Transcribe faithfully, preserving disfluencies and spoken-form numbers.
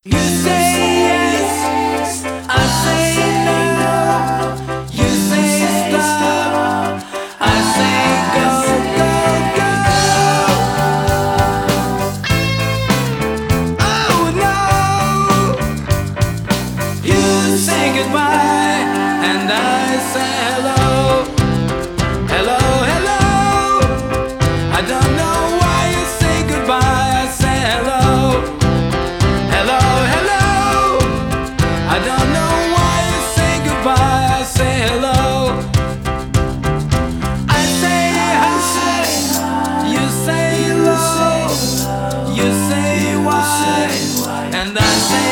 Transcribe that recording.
You say yes, I say no. You say stop, I say go, go, go. Oh no. You say goodbye and I say hello. Hello, hello. I don't know why you say goodbye, I say hello. Hello, hello. I don't know why you say goodbye, I say hello. I say hi, you say hello. You say why, and I say